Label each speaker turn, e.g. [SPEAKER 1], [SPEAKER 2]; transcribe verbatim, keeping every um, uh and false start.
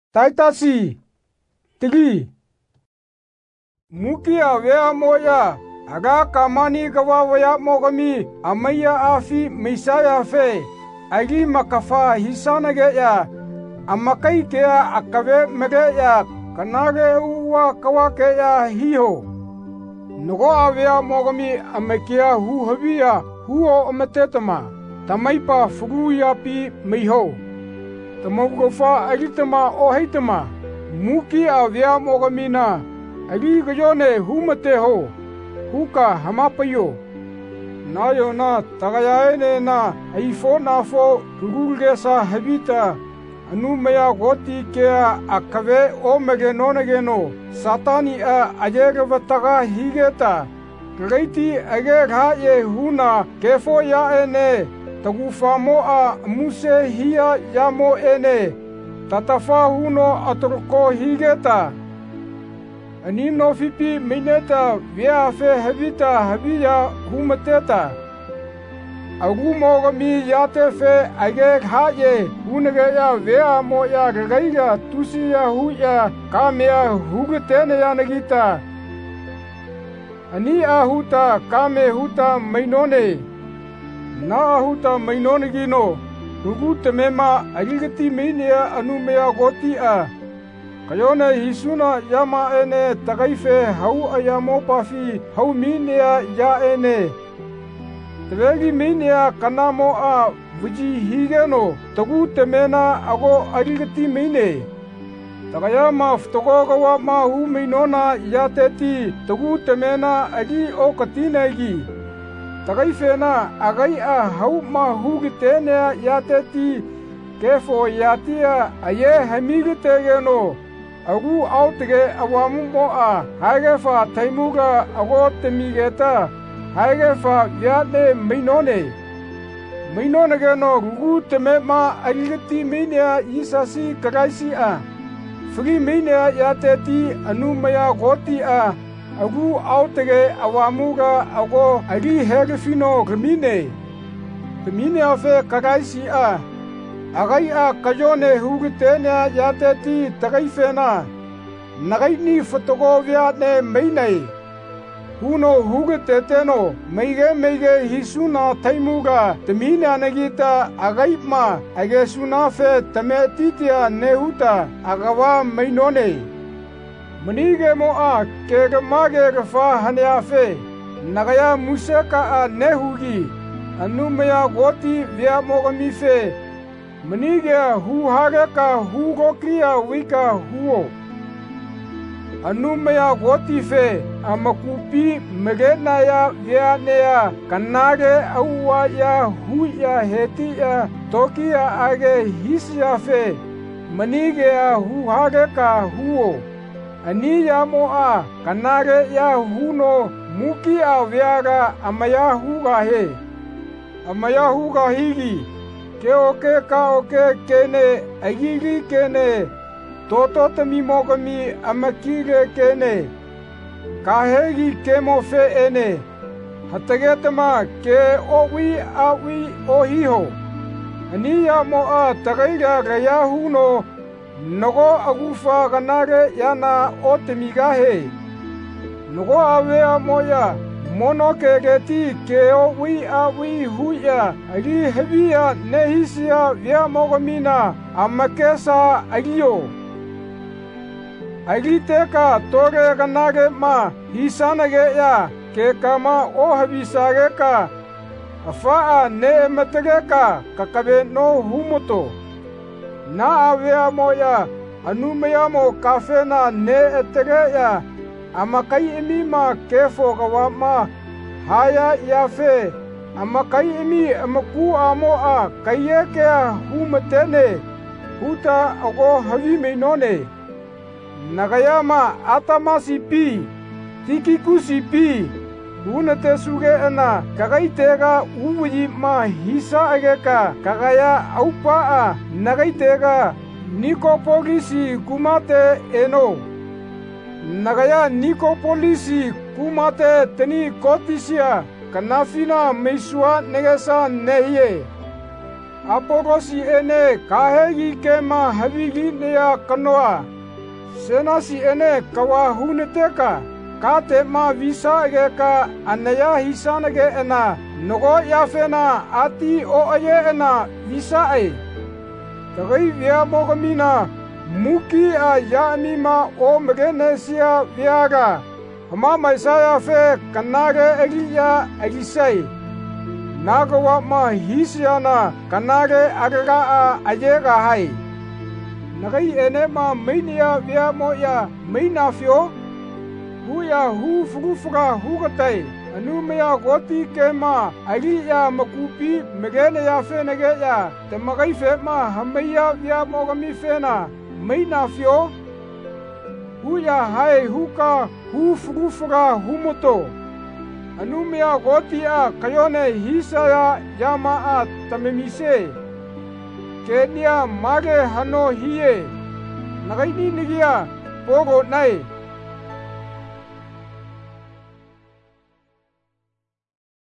[SPEAKER 1] Taitasi tigi mukia wea moya aga kamani gawa waya mogami amaya afi misaya fe agi makafa hisanage ya amakai kea akabe mege ya kanage uwa kawake ya hiho nogo awea mogami amekia hu habia huo ametetama tamaipa fugu yapi miho tamogofa agitama o heitama muki awea mogamina agi gajone humate ho huka hamapayo nayo na tagayaene na aifo na fo gugulgesa habita anumaya goti kea akabe o mege nonageno satani a ajege vataga higeta gaiti age ghaye huna kefo ya ene tagufamo a muse hiya yamo ene tatafa huno aturko higeta anino fipi mineta via fe habita habia humateta agu mogami yate fe age ghaye hunage ya via mo ya gaiga tusi ya huya kamea hugutene ya nagita ani ahuta kame huta mainone na ahuta mainone gino rugu temema agigati meinia anumea goti a kayone hisuna yama ene tagaife hau ayamo pafi hau minia ya ene tevegi minia kanamo a vuji higeno tagu temena ago agigati meine tagayama ftogo gawa ma hu meinona ya teti tagu temena agi o katinegi tagaifena agai a hau ma hugitene ya teti kefo yatia aye hamigitegeno agu autige awamu mo a haigefa taimuga ago temigeta haigefa yade mainone mainone geno gugu temema agigati minia isasi kagaisi a Free minia yateti anumaya goti a agu autige awamuga ago agi hegefino gemine gemine afe kagaisi a agai a kajone hugitene yateti tagaifena nagaini fotogovia ne meinai huno hugiteteno meige meige hisuna taimuga temina nagita agaipma age sunafe tametitia nehuta agawa mainone manige mo a kege mage gafa haneafe nagaya museka a nehugi anumaya goti via mogamife manige hu hageka hugo kia wika huo anumaya goti fe amakupi megena ya vianea kanage awa ya huya heti ya toki ya age hisia fe manige ya hu hageka huo ani ya mo a kanage ya huno muki a viaga amaya huga he amaya huga higi ke oke ka oke kene agigi kene toto tami mogami amakige kene kahegi kemo fe ene hatagetama ke owi awi ohiho ani ya mo a tagaiga gaya huno nogo agufa ganage yana otemigahe nogo awea moya mono kegeti ke owi awi huya agi hebia nehisia via mogamina amakesa agio agiteka toge ganage ma hisanage ya ke kama o habisage ka afa ne metege ka kakabe no humoto na avea moya anumaya mo kafena ne etege ya amakai emi ma kefo gawama haya yafe amakai emi amaku amo a kayeke humatene huta ago havi meinone nagayama atamasi pi tikikusi pi hunate suge ana kagaitega ubuji ma hisa ageka kagaya aupa a nagaitega nikopolisi kumate eno nagaya nikopolisi kumate teni kotisia kanafina meisua negesa nehie Apolosi ene kahegi kema havigi nea kanoa. Senasi ene kawa huneteka. Kate ma visa egeka anaya hisanage ena. Nogo yafena ati o aye ena visa e. Tagai via mogamina muki a yamima o megenesia viaga. Hama maisaya fe kanage egiya egisai. Nagawa ma hisiana kanage agaga a ayega hai. Nagai ene ma meinia via moya meina fio. Huya hu fugufuga hugatai. Anu mea goti kema agiya makupi megene ya fenege ya. Temagai fe ma hameya via mogami fena meina fio. Huya hai huka hu fugufuga humoto. Anu mea goti a kayone hisaya yama a tamemise. Kenia mage hano hiye. Nagai ni nigia pogo nai.